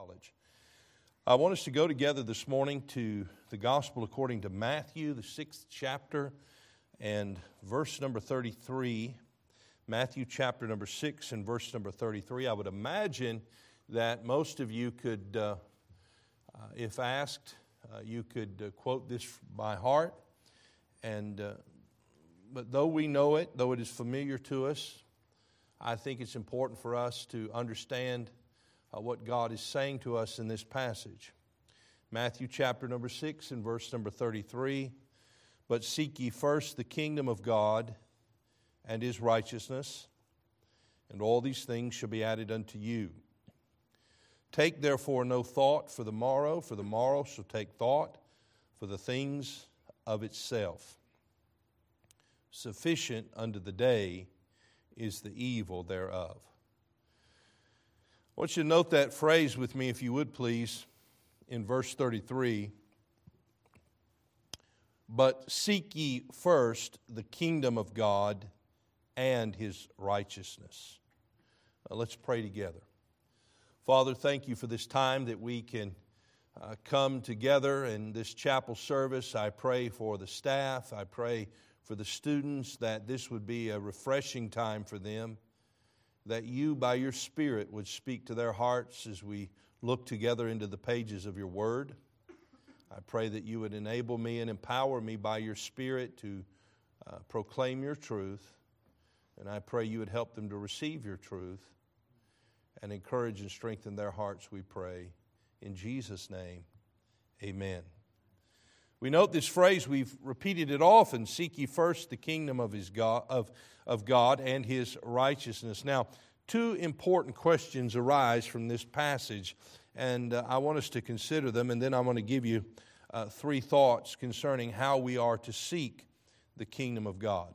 College. I want us to go together this morning to the Gospel according to Matthew, the 6th chapter, and verse number 33. Matthew chapter number 6 and verse number 33. I would imagine that most of you could, if asked, you could quote this by heart. But though we know it, though it is familiar to us, I think it's important for us to understand what God is saying to us in this passage. Matthew chapter number 6 and verse number 33. But seek ye first the kingdom of God and His righteousness, and all these things shall be added unto you. Take therefore no thought for the morrow shall take thought for the things of itself. Sufficient unto the day is the evil thereof. I want you to note that phrase with me, if you would please, in verse 33. But seek ye first the kingdom of God and His righteousness. Now let's pray together. Father, thank you for this time that we can come together in this chapel service. I pray for the staff. I pray for the students that this would be a refreshing time for them, that you by your Spirit would speak to their hearts as we look together into the pages of your Word. I pray that you would enable me and empower me by your Spirit to proclaim your truth, and I pray you would help them to receive your truth and encourage and strengthen their hearts, we pray. In Jesus' name, amen. We note this phrase, we've repeated it often, seek ye first the kingdom of God and His righteousness. Now, two important questions arise from this passage, and I want us to consider them, and then I want to give you three thoughts concerning how we are to seek the kingdom of God.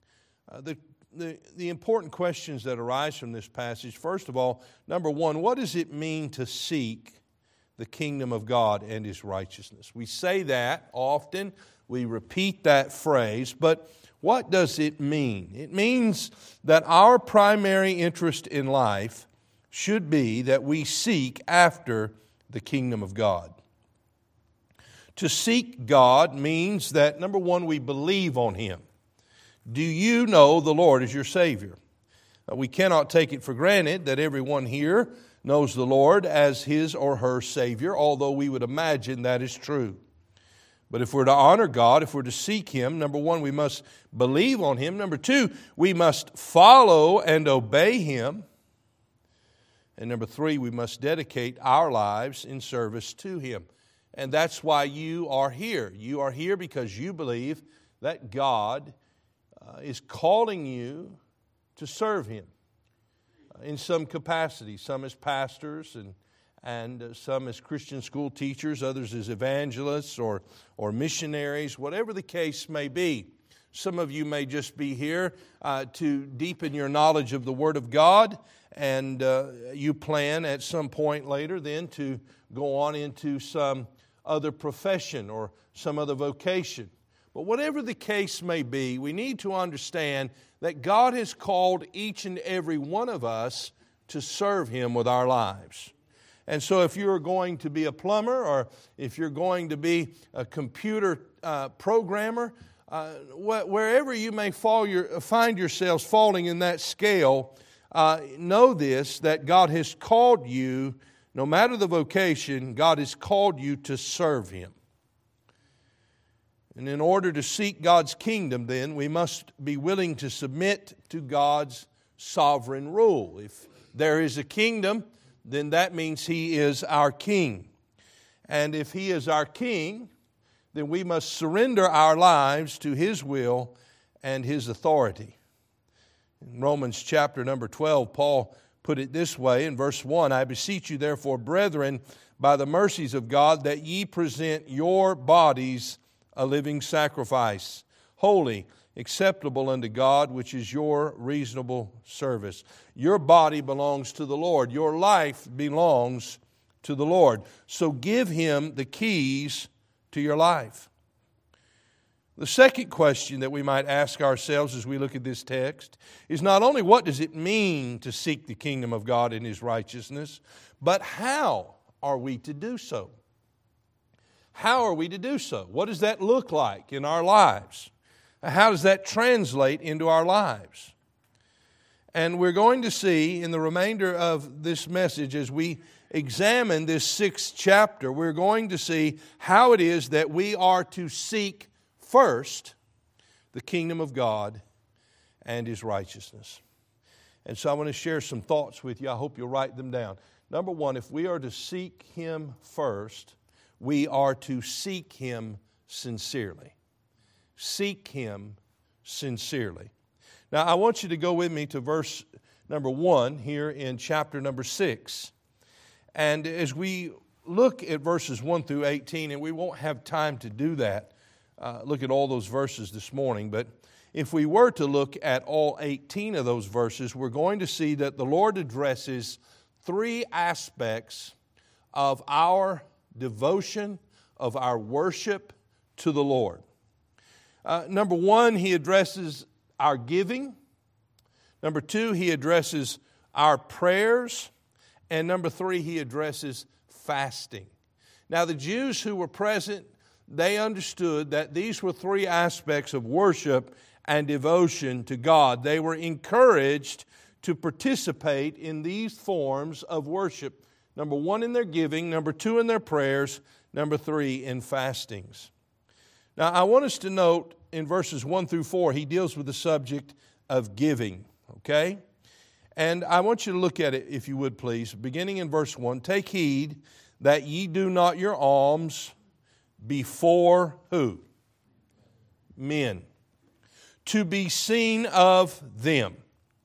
The important questions that arise from this passage, first of all, number one, what does it mean to seek the kingdom of God and His righteousness? We say that often, we repeat that phrase, but what does it mean? It means that our primary interest in life should be that we seek after the kingdom of God. To seek God means that, number one, we believe on Him. Do you know the Lord as your Savior? We cannot take it for granted that everyone here knows the Lord as his or her Savior, although we would imagine that is true. But if we're to honor God, if we're to seek Him, number one, we must believe on Him. Number two, we must follow and obey Him. And number three, we must dedicate our lives in service to Him. And that's why you are here. You are here because you believe that God is calling you to serve Him in some capacity, some as pastors and some as Christian school teachers, others as evangelists or missionaries, whatever the case may be. Some of you may just be here to deepen your knowledge of the Word of God, and you plan at some point later then to go on into some other profession or some other vocation. But whatever the case may be, we need to understand that God has called each and every one of us to serve Him with our lives. And so if you're going to be a plumber or if you're going to be a computer programmer, wherever you may find yourselves falling in that scale, know this, that God has called you, no matter the vocation, God has called you to serve Him. And in order to seek God's kingdom, then, we must be willing to submit to God's sovereign rule. If there is a kingdom, then that means He is our king. And if He is our king, then we must surrender our lives to His will and His authority. In Romans chapter number 12, Paul put it this way in verse 1, I beseech you therefore, brethren, by the mercies of God, that ye present your bodies a living sacrifice, holy, acceptable unto God, which is your reasonable service. Your body belongs to the Lord. Your life belongs to the Lord. So give Him the keys to your life. The second question that we might ask ourselves as we look at this text is not only what does it mean to seek the kingdom of God and His righteousness, but how are we to do so? How are we to do so? What does that look like in our lives? How does that translate into our lives? And we're going to see in the remainder of this message, as we examine this 6th chapter, we're going to see how it is that we are to seek first the kingdom of God and His righteousness. And so I want to share some thoughts with you. I hope you'll write them down. Number one, if we are to seek Him first, we are to seek Him sincerely. Seek Him sincerely. Now, I want you to go with me to verse number 1 here in chapter number 6. And as we look at verses 1 through 18, and we won't have time to do that, look at all those verses this morning, but if we were to look at all 18 of those verses, we're going to see that the Lord addresses 3 aspects of our devotion, of our worship to the Lord. Number 1, He addresses our giving. Number 2, He addresses our prayers. And number 3, He addresses fasting. Now, the Jews who were present, they understood that these were 3 aspects of worship and devotion to God. They were encouraged to participate in these forms of worship. Number 1, in their giving. Number 2, in their prayers. Number 3, in fastings. Now, I want us to note in verses 1 through 4, he deals with the subject of giving, okay? And I want you to look at it, if you would please, beginning in verse 1. Take heed that ye do not your alms before who? Men. To be seen of them.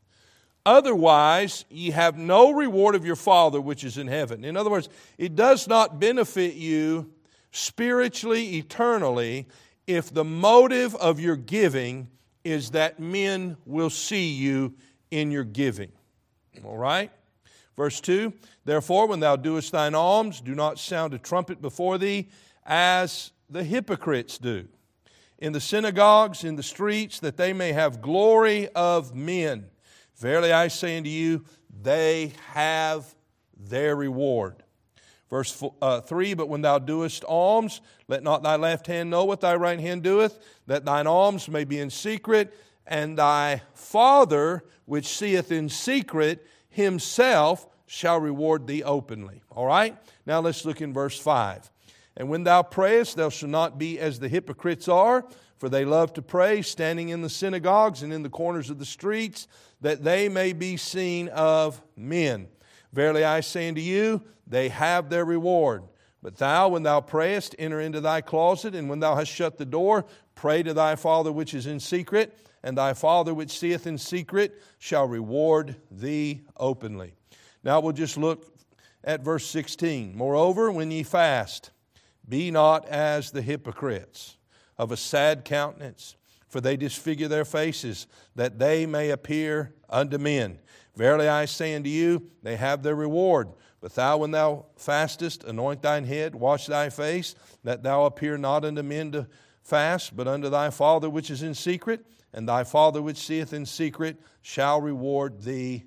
Otherwise, ye have no reward of your Father which is in heaven. In other words, it does not benefit you spiritually, eternally, if the motive of your giving is that men will see you in your giving. All right? Verse 2, therefore, when thou doest thine alms, do not sound a trumpet before thee, as the hypocrites do, in the synagogues, in the streets, that they may have glory of men. Verily I say unto you, they have their reward. Verse 3, but when thou doest alms, let not thy left hand know what thy right hand doeth, that thine alms may be in secret, and thy Father, which seeth in secret, Himself shall reward thee openly. All right? Now let's look in verse 5. And when thou prayest, thou shalt not be as the hypocrites are, for they love to pray, standing in the synagogues and in the corners of the streets, that they may be seen of men. Verily I say unto you, they have their reward. But thou, when thou prayest, enter into thy closet, and when thou hast shut the door, pray to thy Father which is in secret, and thy Father which seeth in secret shall reward thee openly. Now we'll just look at verse 16. Moreover, when ye fast, be not as the hypocrites, of a sad countenance, for they disfigure their faces, that they may appear unto men. Verily I say unto you, they have their reward. But thou, when thou fastest, anoint thine head, wash thy face, that thou appear not unto men to fast, but unto thy Father which is in secret, and thy Father which seeth in secret shall reward thee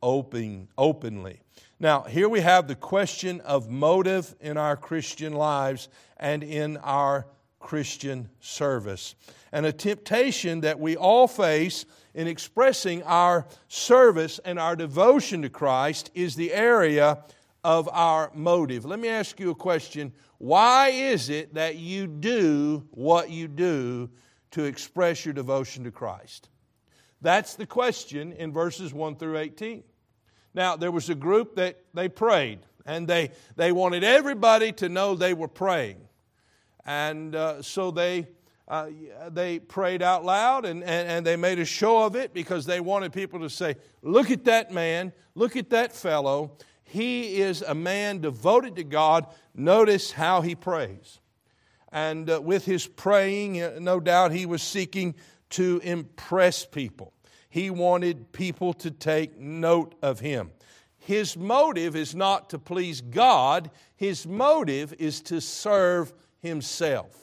openly. Now, here we have the question of motive in our Christian lives and in our Christian service. And a temptation that we all face in expressing our service and our devotion to Christ is the area of our motive. Let me ask you a question. Why is it that you do what you do to express your devotion to Christ? That's the question in verses 1 through 18. Now, there was a group that they prayed, and they wanted everybody to know they were praying. And so they prayed out loud, and they made a show of it because they wanted people to say, look at that man, look at that fellow. He is a man devoted to God. Notice how he prays. And with his praying, no doubt he was seeking to impress people. He wanted people to take note of him. His motive is not to please God. His motive is to serve himself.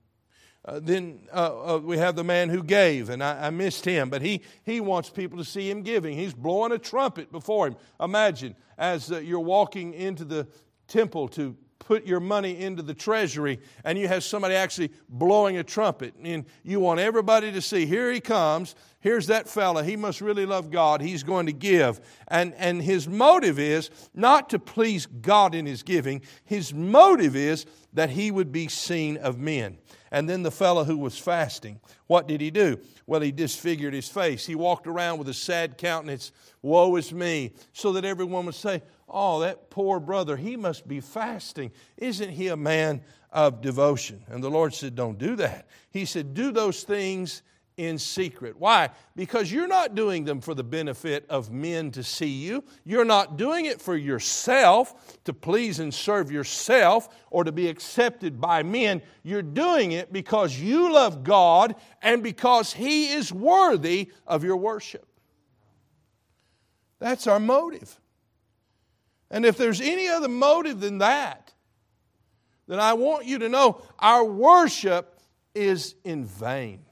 Then we have the man who gave, and I missed him, but he wants people to see him giving. He's blowing a trumpet before him. Imagine, as you're walking into the temple to put your money into the treasury, and you have somebody actually blowing a trumpet, and you want everybody to see, here he comes, here's that fella, he must really love God, he's going to give. And his motive is not to please God in his giving, his motive is that he would be seen of men. And then the fellow who was fasting, what did he do? Well, he disfigured his face. He walked around with a sad countenance, woe is me, so that everyone would say, oh, that poor brother, he must be fasting. Isn't he a man of devotion? And the Lord said, don't do that. He said, do those things in secret. Why? Because you're not doing them for the benefit of men to see you. You're not doing it for yourself, to please and serve yourself, or to be accepted by men. You're doing it because you love God and because He is worthy of your worship. That's our motive. And if there's any other motive than that, then I want you to know our worship is in vain.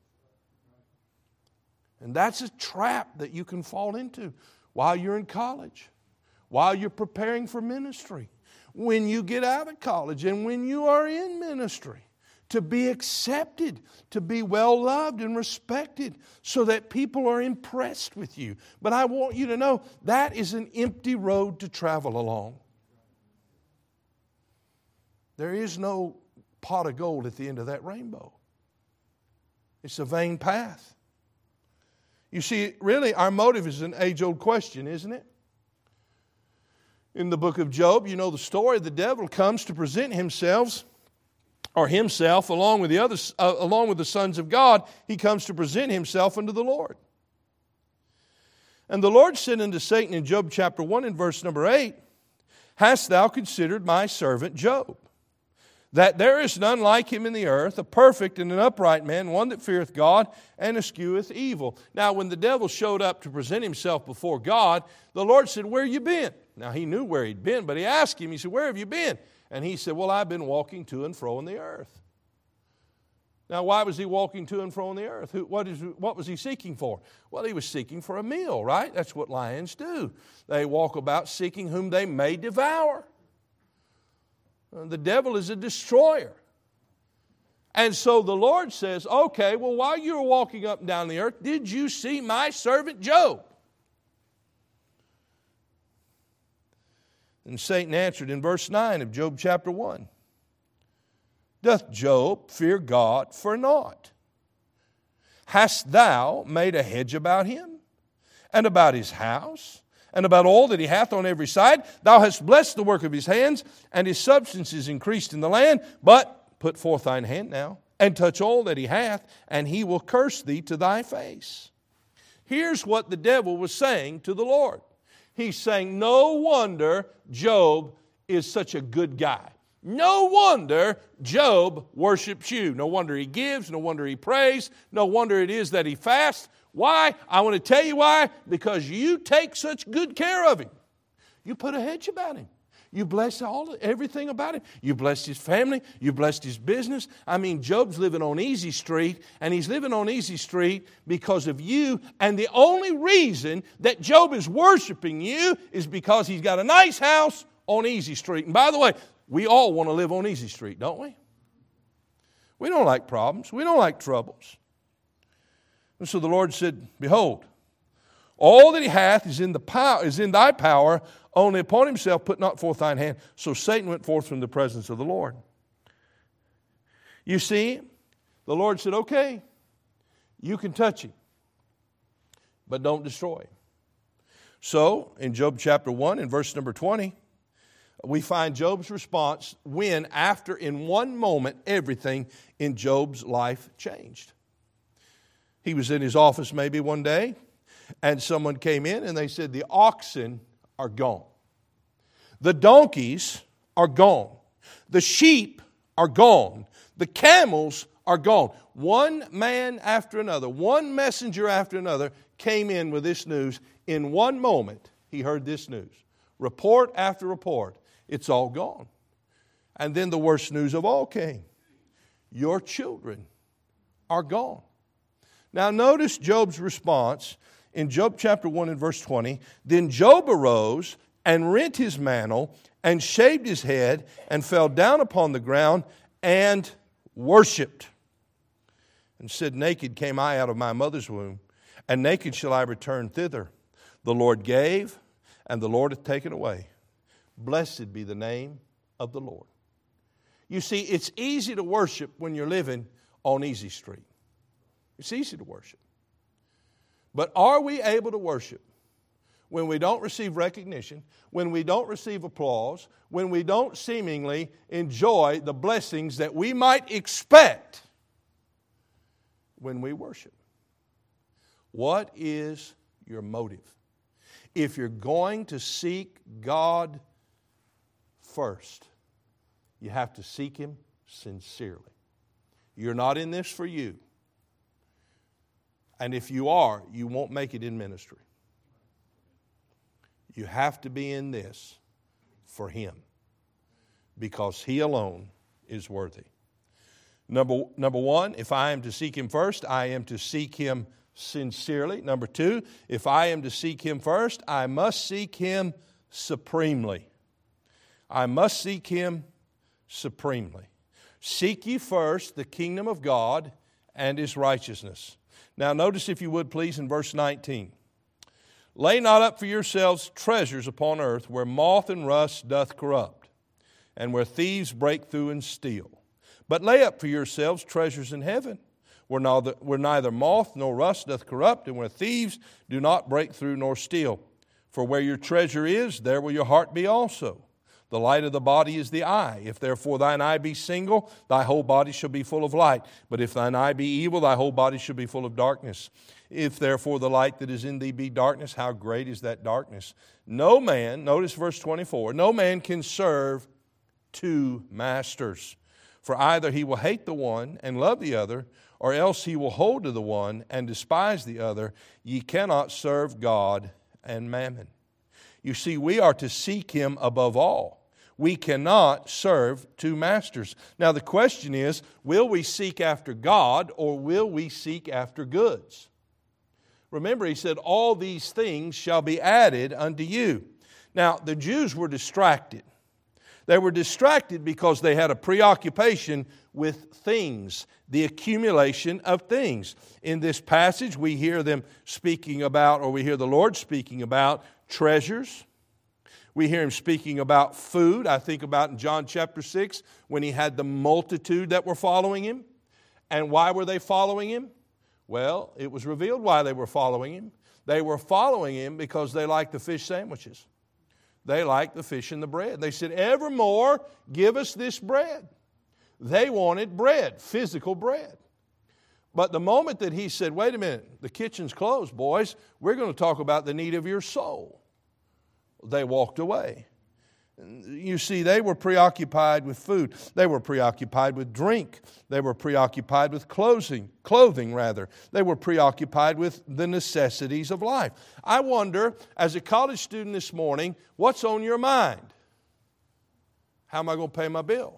And that's a trap that you can fall into while you're in college, while you're preparing for ministry, when you get out of college and when you are in ministry. To be accepted, to be well loved and respected so that people are impressed with you. But I want you to know that is an empty road to travel along. There is no pot of gold at the end of that rainbow. It's a vain path. You see, really, our motive is an age-old question, isn't it? In the book of Job, you know the story. The devil comes to present himself along with the sons of God. He comes to present himself unto the Lord. And the Lord said unto Satan in Job chapter 1 and verse number 8, hast thou considered my servant Job, that there is none like him in the earth, a perfect and an upright man, one that feareth God and escheweth evil. Now when the devil showed up to present himself before God, the Lord said, where you been? Now he knew where he'd been, but he asked him, he said, where have you been? And he said, well, I've been walking to and fro in the earth. Now, why was he walking to and fro in the earth? What was he seeking for? Well, he was seeking for a meal, right? That's what lions do. They walk about seeking whom they may devour. The devil is a destroyer. And so the Lord says, okay, well, while you were walking up and down the earth, did you see my servant Job? And Satan answered in verse 9 of Job chapter 1, doth Job fear God for naught? Hast thou made a hedge about him, and about his house, and about all that he hath on every side? Thou hast blessed the work of his hands, and his substance is increased in the land. But put forth thine hand now, and touch all that he hath, and he will curse thee to thy face. Here's what the devil was saying to the Lord. He's saying, no wonder Job is such a good guy. No wonder Job worships you. No wonder he gives. No wonder he prays. No wonder it is that he fasts. Why? I want to tell you why. Because you take such good care of him. You put a hedge about him. You bless everything about him. You blessed his family. You blessed his business. I mean, Job's living on Easy Street, and he's living on Easy Street because of you. And the only reason that Job is worshiping you is because he's got a nice house on Easy Street. And by the way, we all want to live on Easy Street, don't we? We don't like problems. We don't like troubles. And so the Lord said, behold, all that he hath is in thy power, only upon himself put not forth thine hand. So Satan went forth from the presence of the Lord. You see, the Lord said, okay, you can touch him, but don't destroy him. So in Job chapter 1 and verse number 20, we find Job's response when, after in one moment, everything in Job's life changed. He was in his office maybe one day, and someone came in and they said, the oxen are gone. The donkeys are gone. The sheep are gone. The camels are gone. One man after another, one messenger after another came in with this news. In one moment, he heard this news. Report after report. It's all gone. And then the worst news of all came. Your children are gone. Now notice Job's response in Job chapter 1 and verse 20. Then Job arose and rent his mantle, and shaved his head, and fell down upon the ground, and worshipped, and said, Naked came I out of my mother's womb, and naked shall I return thither. The Lord gave, and the Lord hath taken away. Blessed be the name of the Lord. You see, it's easy to worship when you're living on Easy Street. It's easy to worship. But are we able to worship when we don't receive recognition, when we don't receive applause, when we don't seemingly enjoy the blessings that we might expect when we worship? What is your motive? If you're going to seek God first, you have to seek Him sincerely. You're not in this for you. And if you are, you won't make it in ministry. You have to be in this for Him, because He alone is worthy. Number one, if I am to seek Him first, I am to seek Him sincerely. Number two, if I am to seek Him first, I must seek Him supremely. I must seek Him supremely. Seek ye first the kingdom of God and His righteousness. Now notice, if you would please, in verse 19. Lay not up for yourselves treasures upon earth, where moth and rust doth corrupt, and where thieves break through and steal. But lay up for yourselves treasures in heaven, where neither moth nor rust doth corrupt, and where thieves do not break through nor steal. For where your treasure is, there will your heart be also. The light of the body is the eye. If therefore thine eye be single, thy whole body shall be full of light. But if thine eye be evil, thy whole body shall be full of darkness. If therefore the light that is in thee be darkness, how great is that darkness? No man, notice verse 24, no man can serve two masters. For either he will hate the one and love the other, or else he will hold to the one and despise the other. Ye cannot serve God and mammon. You see, we are to seek Him above all. We cannot serve two masters. Now the question is, will we seek after God, or will we seek after goods? Remember, He said, all these things shall be added unto you. Now, the Jews were distracted. They were distracted because they had a preoccupation with things, the accumulation of things. In this passage, we hear them speaking about, or we hear the Lord speaking about, treasures. We hear Him speaking about food. I think about in John chapter 6 when He had the multitude that were following Him. And why were they following Him? Well, it was revealed why they were following Him. They were following Him because they liked the fish sandwiches. They liked the fish and the bread. They said, evermore, give us this bread. They wanted bread, physical bread. But the moment that He said, wait a minute, the kitchen's closed, boys, we're going to talk about the need of your soul, they walked away. You see, they were preoccupied with food. They were preoccupied with drink. They were preoccupied with clothing. They were preoccupied with the necessities of life. I wonder, as a college student this morning, what's on your mind? How am I going to pay my bill?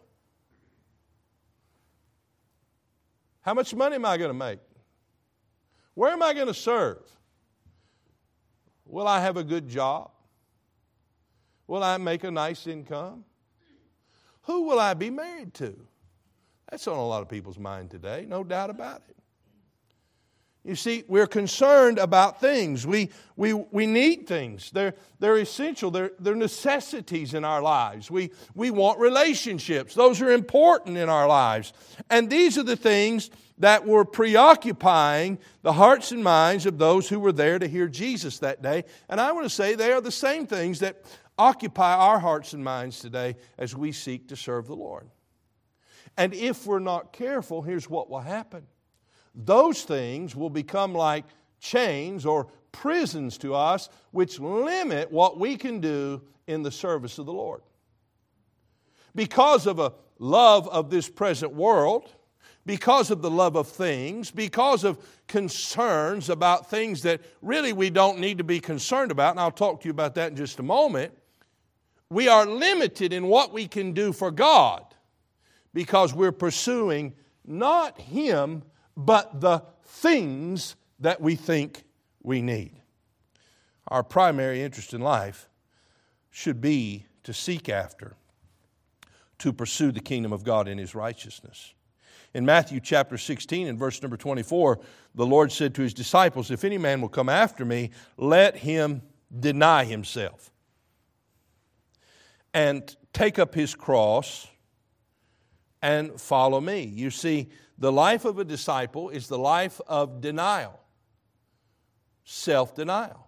How much money am I going to make? Where am I going to serve? Will I have a good job? Will I make a nice income? Who will I be married to? That's on a lot of people's mind today, no doubt about it. You see, we're concerned about things. We need things. They're essential. They're necessities in our lives. We want relationships. Those are important in our lives. And these are the things that were preoccupying the hearts and minds of those who were there to hear Jesus that day. And I want to say they are the same things that occupy our hearts and minds today as we seek to serve the Lord. And if we're not careful, here's what will happen. Those things will become like chains or prisons to us, which limit what we can do in the service of the Lord. Because of a love of this present world, because of the love of things, because of concerns about things that really we don't need to be concerned about, and I'll talk to you about that in just a moment, we are limited in what we can do for God because we're pursuing not Him, but the things that we think we need. Our primary interest in life should be to seek after, to pursue the kingdom of God and His righteousness. In Matthew chapter 16 and verse number 24, the Lord said to His disciples, if any man will come after me, let him deny himself and take up his cross and follow me. You see, the life of a disciple is the life of denial, self-denial.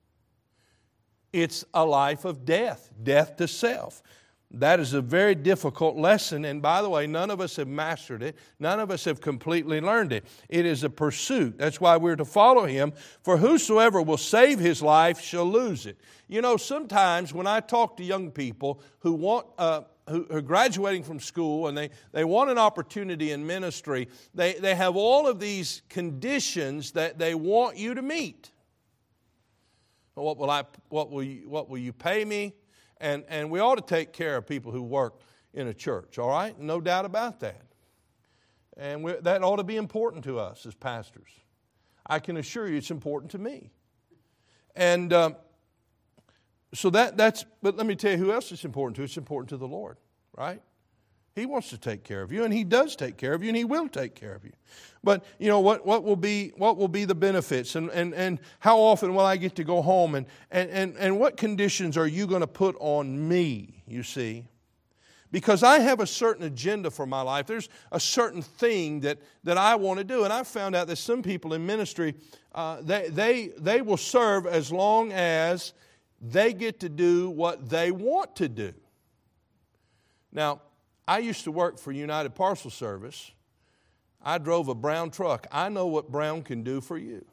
It's a life of death to self. That is a very difficult lesson, and by the way, none of us have mastered it. None of us have completely learned it. It is a pursuit. That's why we're to follow Him. For whosoever will save his life shall lose it. You know, sometimes when I talk to young people who are graduating from school and they want an opportunity in ministry, they have all of these conditions that they want you to meet. What will you pay me? And we ought to take care of people who work in a church, all right? No doubt about that. And that ought to be important to us as pastors. I can assure you it's important to me. And so that's, but let me tell you who else it's important to. It's important to the Lord, right? He wants to take care of you, and He does take care of you, and He will take care of you. But you know what will be the benefits, and how often will I get to go home, and what conditions are you going to put on me, you see? Because I have a certain agenda for my life. There's a certain thing that I want to do, and I've found out that some people in ministry, they will serve as long as they get to do what they want to do. Now, I used to work for United Parcel Service. I drove a brown truck. I know what brown can do for you.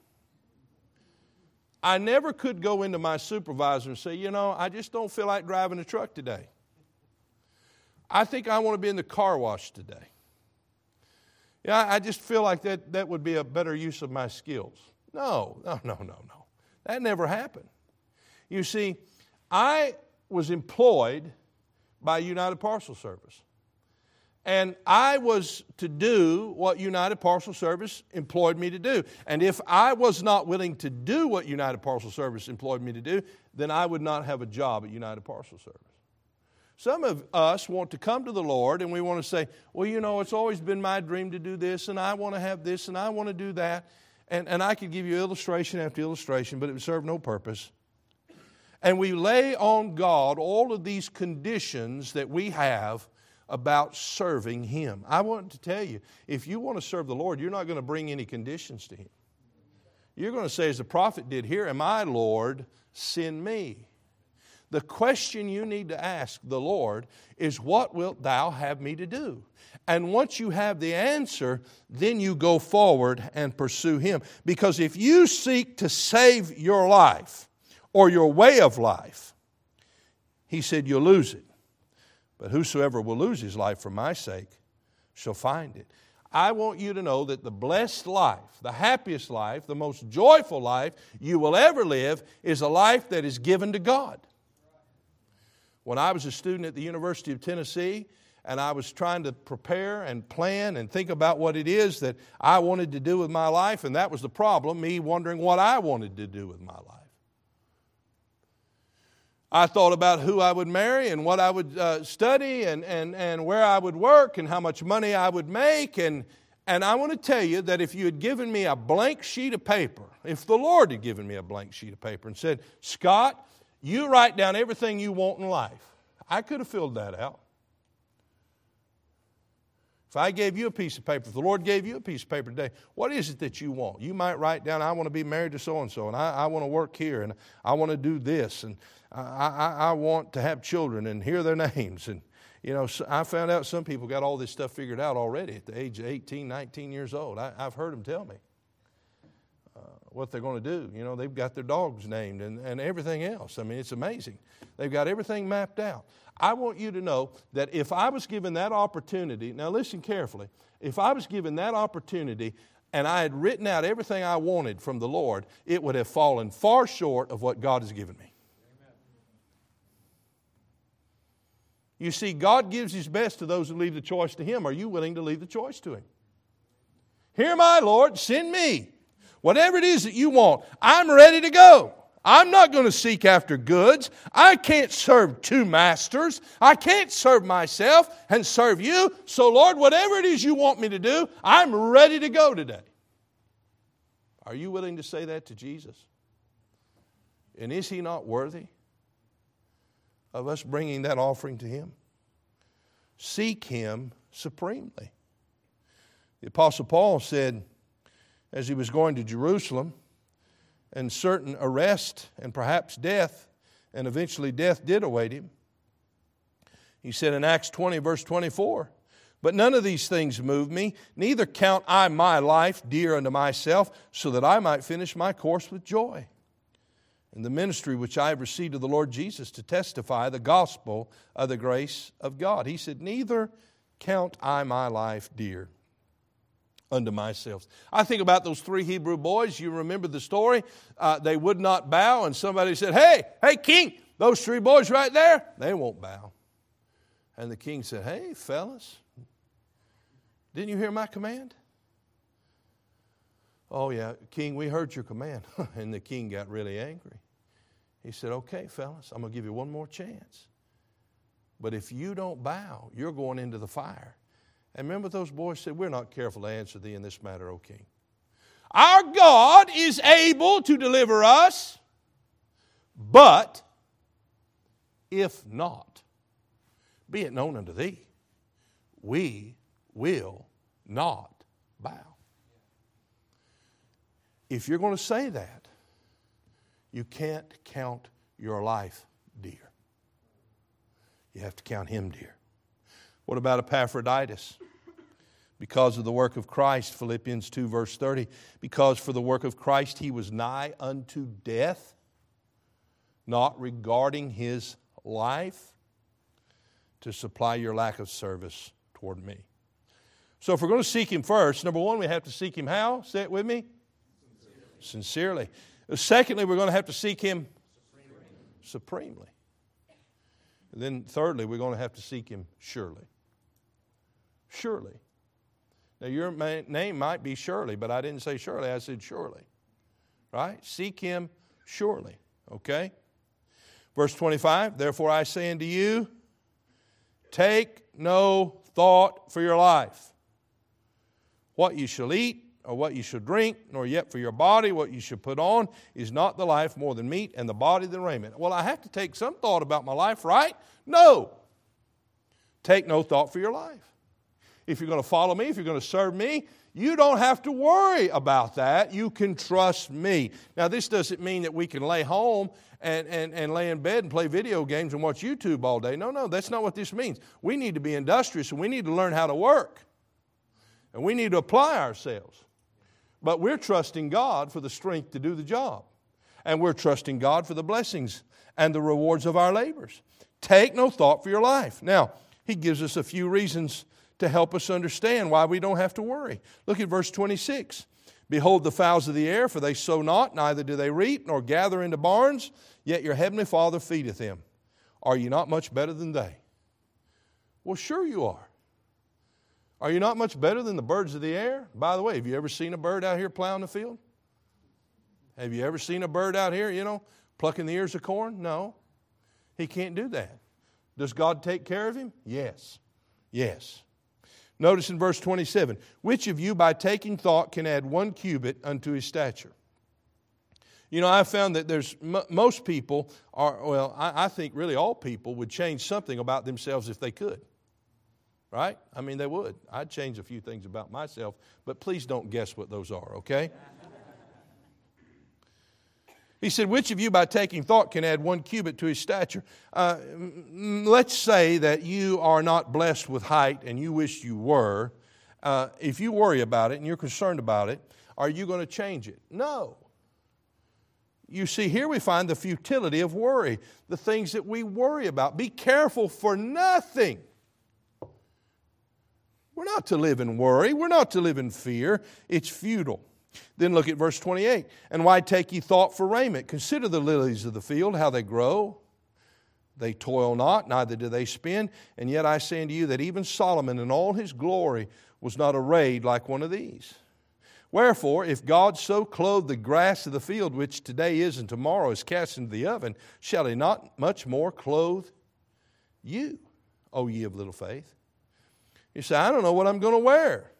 I never could go into my supervisor and say, you know, I just don't feel like driving a truck today. I think I want to be in the car wash today. Yeah, I just feel like that would be a better use of my skills. No. That never happened. You see, I was employed by United Parcel Service. And I was to do what United Parcel Service employed me to do. And if I was not willing to do what United Parcel Service employed me to do, then I would not have a job at United Parcel Service. Some of us want to come to the Lord and we want to say, well, you know, it's always been my dream to do this, and I want to have this, and I want to do that. And I could give you illustration after illustration, but it would serve no purpose. And we lay on God all of these conditions that we have about serving Him. I want to tell you, if you want to serve the Lord, you're not going to bring any conditions to Him. You're going to say, as the prophet did, here am I, Lord, send me. The question you need to ask the Lord is, what wilt thou have me to do? And once you have the answer, then you go forward and pursue Him. Because if you seek to save your life or your way of life, He said you'll lose it. But whosoever will lose his life for my sake shall find it. I want you to know that the blessed life, the happiest life, the most joyful life you will ever live is a life that is given to God. When I was a student at the University of Tennessee, and I was trying to prepare and plan and think about what it is that I wanted to do with my life, and that was the problem, me wondering what I wanted to do with my life. I thought about who I would marry and what I would study and where I would work and how much money I would make. And I want to tell you that if you had given me a blank sheet of paper, if the Lord had given me a blank sheet of paper and said, Scott, you write down everything you want in life, I could have filled that out. If I gave you a piece of paper, if the Lord gave you a piece of paper today, what is it that you want? You might write down, I want to be married to so-and-so, and I want to work here, and I want to do this, and I want to have children, and hear their names. And, you know, I found out some people got all this stuff figured out already at the age of 18, 19 years old. I've heard them tell me what they're going to do. You know, they've got their dogs named and everything else. I mean, it's amazing. They've got everything mapped out. I want you to know that if I was given that opportunity, now listen carefully, if I was given that opportunity and I had written out everything I wanted from the Lord, it would have fallen far short of what God has given me. Amen. You see, God gives His best to those who leave the choice to Him. Are you willing to leave the choice to Him? Here am I, Lord, send me. Whatever it is that you want, I'm ready to go. I'm not going to seek after goods. I can't serve two masters. I can't serve myself and serve you. So, Lord, whatever it is you want me to do, I'm ready to go today. Are you willing to say that to Jesus? And is He not worthy of us bringing that offering to Him? Seek Him supremely. The Apostle Paul said, as he was going to Jerusalem, and certain arrest and perhaps death, and eventually death did await him. He said in Acts 20, verse 24, "But none of these things move me, neither count I my life dear unto myself, so that I might finish my course with joy, and the ministry which I have received of the Lord Jesus to testify the gospel of the grace of God." He said, "Neither count I my life dear unto myself." I think about those three Hebrew boys. You remember the story. They would not bow, and somebody said, hey, king, those three boys right there, they won't bow. And the king said, "Hey, fellas, didn't you hear my command?" "Oh, yeah, king, we heard your command." And the king got really angry. He said, "Okay, fellas, I'm going to give you one more chance. But if you don't bow, you're going into the fire." And remember those boys said, "We're not careful to answer thee in this matter, O king. Our God is able to deliver us, but if not, be it known unto thee, we will not bow." If you're going to say that, you can't count your life dear. You have to count Him dear. What about Epaphroditus? Because of the work of Christ, Philippians 2 verse 30, because for the work of Christ he was nigh unto death, not regarding his life, to supply your lack of service toward me. So if we're going to seek Him first, number one, we have to seek Him how? Say it with me. Sincerely. Secondly, we're going to have to seek Him supremely. And then thirdly, we're going to have to seek Him surely. Surely. Now your name might be Shirley, but I didn't say Shirley, I said surely. Right? Seek Him surely. Okay? Verse 25, "Therefore I say unto you, take no thought for your life, what you shall eat, or what you shall drink, nor yet for your body what you should put on. Is not the life more than meat, and the body than raiment?" Well, I have to take some thought about my life, right? No. Take no thought for your life. If you're going to follow me, if you're going to serve me, you don't have to worry about that. You can trust me. Now, this doesn't mean that we can lay home and lay in bed and play video games and watch YouTube all day. No, that's not what this means. We need to be industrious, and we need to learn how to work. And we need to apply ourselves. But we're trusting God for the strength to do the job. And we're trusting God for the blessings and the rewards of our labors. Take no thought for your life. Now, He gives us a few reasons to help us understand why we don't have to worry. Look at verse 26. "Behold the fowls of the air, for they sow not, neither do they reap, nor gather into barns, yet your heavenly Father feedeth them. Are you not much better than they?" Well, sure you are. Are you not much better than the birds of the air? By the way, have you ever seen a bird out here plowing the field? Have you ever seen a bird out here, plucking the ears of corn? No. He can't do that. Does God take care of him? Yes. Yes. Notice in verse 27, "Which of you by taking thought can add 1 cubit unto his stature?" I've found that there's most people I think really all people would change something about themselves if they could. Right? I mean, they would. I'd change a few things about myself, but please don't guess what those are, okay? He said, "Which of you by taking thought can add 1 cubit to his stature?" Let's say that you are not blessed with height and you wish you were. If you worry about it and you're concerned about it, are you going to change it? No. You see, here we find the futility of worry, the things that we worry about. Be careful for nothing. We're not to live in worry. We're not to live in fear. It's futile. Then look at verse 28. "And why take ye thought for raiment? Consider the lilies of the field, how they grow. They toil not, neither do they spin. And yet I say unto you that even Solomon in all his glory was not arrayed like one of these." Wherefore, if God so clothe the grass of the field, which today is and tomorrow is cast into the oven, shall He not much more clothe you, O ye of little faith? You say, I don't know what I'm going to wear.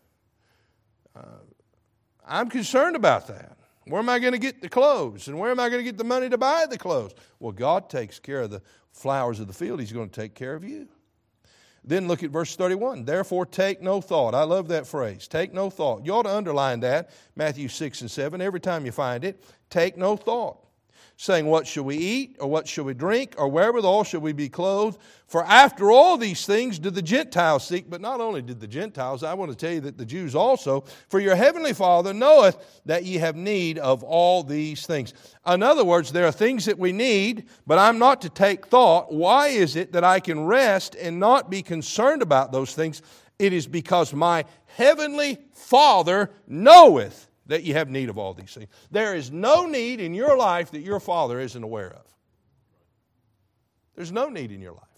I'm concerned about that. Where am I going to get the clothes? And where am I going to get the money to buy the clothes? Well, God takes care of the flowers of the field. He's going to take care of you. Then look at verse 31. Therefore take no thought. I love that phrase. Take no thought. You ought to underline that, Matthew 6 and 7, every time you find it. Take no thought, saying, what shall we eat, or what shall we drink, or wherewithal shall we be clothed? For after all these things do the Gentiles seek. But not only did the Gentiles, I want to tell you that the Jews also. For your heavenly Father knoweth that ye have need of all these things. In other words, there are things that we need, but I'm not to take thought. Why is it that I can rest and not be concerned about those things? It is because my heavenly Father knoweth that you have need of all these things. There is no need in your life that your Father isn't aware of. There's no need in your life.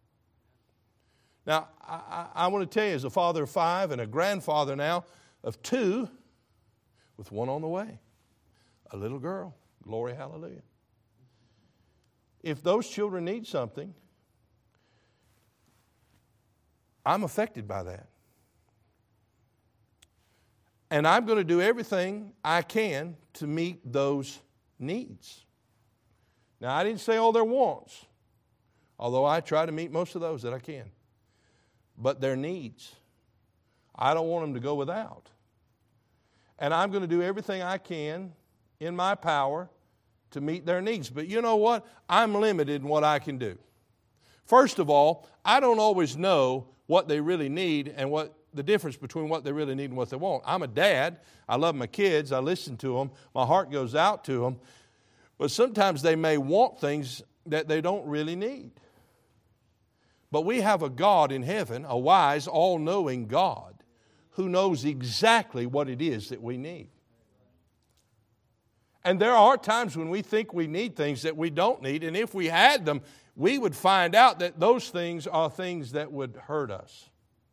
Now, I want to tell you, as a father of 5 and a grandfather now of 2, with one on the way, a little girl, glory, hallelujah. If those children need something, I'm affected by that. And I'm going to do everything I can to meet those needs. Now, I didn't say all their wants, although I try to meet most of those that I can. But their needs, I don't want them to go without. And I'm going to do everything I can in my power to meet their needs. But you know what? I'm limited in what I can do. First of all, I don't always know what they really need and what the difference between what they really need and what they want. I'm a dad. I love my kids. I listen to them. My heart goes out to them. But sometimes they may want things that they don't really need. But we have a God in heaven, a wise, all-knowing God, who knows exactly what it is that we need. And there are times when we think we need things that we don't need, and if we had them, we would find out that those things are things that would hurt us.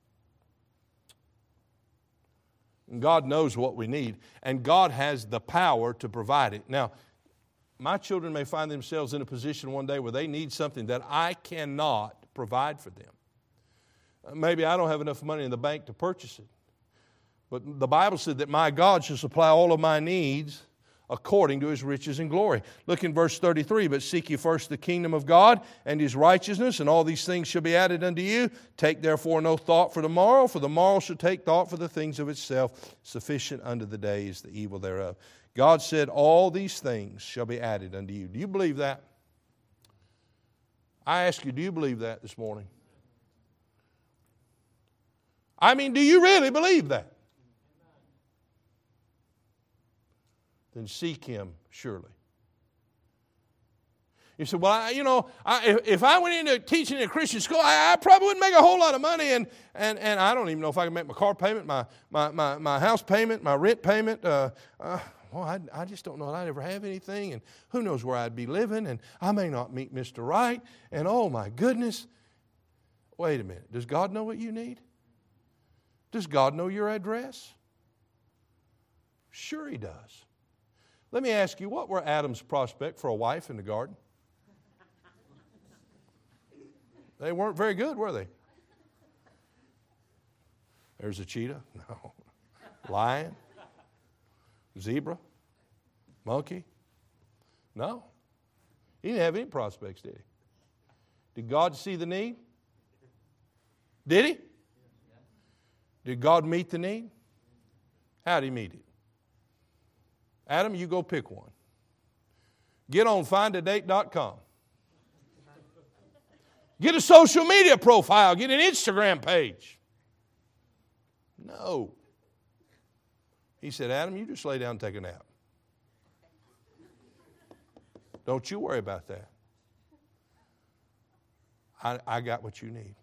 And God knows what we need, and God has the power to provide it. Now, my children may find themselves in a position one day where they need something that I cannot provide for them. Maybe I don't have enough money in the bank to purchase it. But the Bible said that my God shall supply all of my needs according to His riches and glory. Look in verse 33. But seek ye first the kingdom of God and His righteousness, and all these things shall be added unto you. Take therefore no thought for the morrow shall take thought for the things of itself. Sufficient unto the day is the evil thereof. God said all these things shall be added unto you. Do you believe that? I ask you, do you believe that this morning? I mean, do you really believe that? Then seek Him surely. You say, well, if I went into teaching in a Christian school, I probably wouldn't make a whole lot of money, and I don't even know if I can make my car payment, my house payment, my rent payment. I just don't know that I'd ever have anything, and who knows where I'd be living, and I may not meet Mr. Right, and oh my goodness. Wait a minute. Does God know what you need? Does God know your address? Sure He does. Let me ask you, what were Adam's prospects for a wife in the garden? They weren't very good, were they? There's a cheetah? No. Lion? Zebra? Monkey? No. He didn't have any prospects, did he? Did God see the need? Did He? Did God meet the need? How did He meet it? Adam, you go pick one. Get on findadate.com. Get a social media profile. Get an Instagram page. No. He said, Adam, you just lay down and take a nap. Don't you worry about that. I got what you need.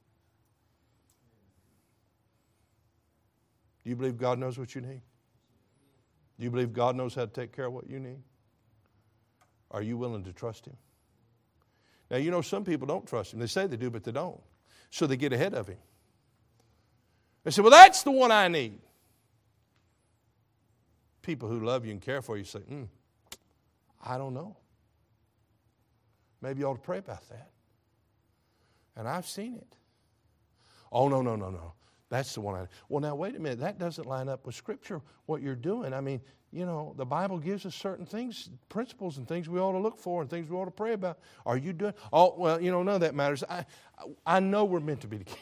Do you believe God knows what you need? Do you believe God knows how to take care of what you need? Are you willing to trust Him? Now, some people don't trust Him. They say they do, but they don't. So they get ahead of Him. They say, well, that's the one I need. people who love you and care for you say, I don't know. Maybe you ought to pray about that. And I've seen it. Oh, no. That's the one. Well, now, wait a minute. That doesn't line up with Scripture, what you're doing. I mean, the Bible gives us certain things, principles and things we ought to look for and things we ought to pray about. Are you doing? Oh, well, none of that matters. I know we're meant to be together.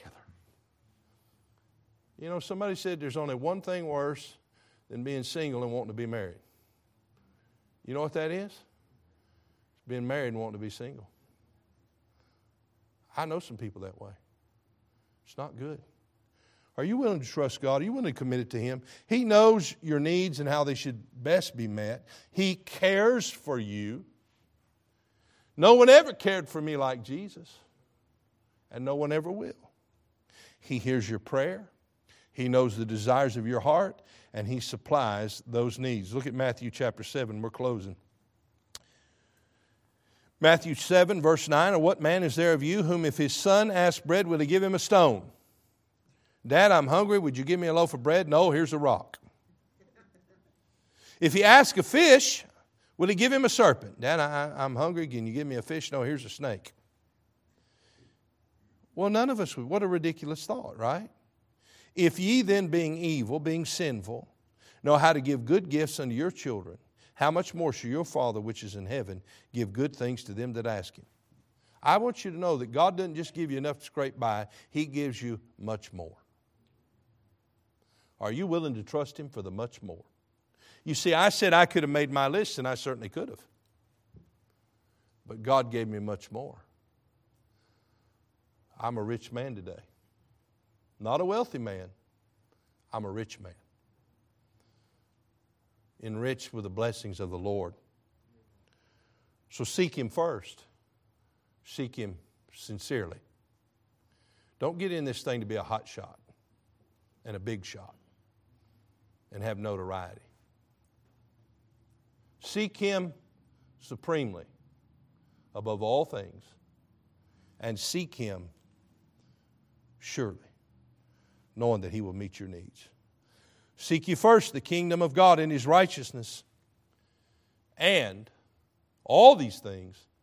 Somebody said there's only one thing worse than being single and wanting to be married. You know what that is? It's being married and wanting to be single. I know some people that way. It's not good. Are you willing to trust God? Are you willing to commit it to Him? He knows your needs and how they should best be met. He cares for you. No one ever cared for me like Jesus, and no one ever will. He hears your prayer. He knows the desires of your heart, and He supplies those needs. Look at Matthew chapter 7. We're closing. Matthew 7, verse 9, or what man is there of you whom if his son asks bread, will he give him a stone? Dad, I'm hungry. Would you give me a loaf of bread? No, here's a rock. If he asks a fish, will he give him a serpent? Dad, I'm hungry. Can you give me a fish? No, here's a snake. Well, none of us would. What a ridiculous thought, right? If ye then, being evil, being sinful, know how to give good gifts unto your children, how much more shall your Father which is in heaven give good things to them that ask Him? I want you to know that God doesn't just give you enough to scrape by. He gives you much more. Are you willing to trust Him for the much more? You see, I said I could have made my list, and I certainly could have. But God gave me much more. I'm a rich man today. Not a wealthy man. I'm a rich man. Enriched with the blessings of the Lord. So seek Him first. Seek Him sincerely. Don't get in this thing to be a hot shot and a big shot and have notoriety. Seek Him supremely above all things, and seek Him surely, knowing that He will meet your needs. Seek ye first the kingdom of God and His righteousness, and all these things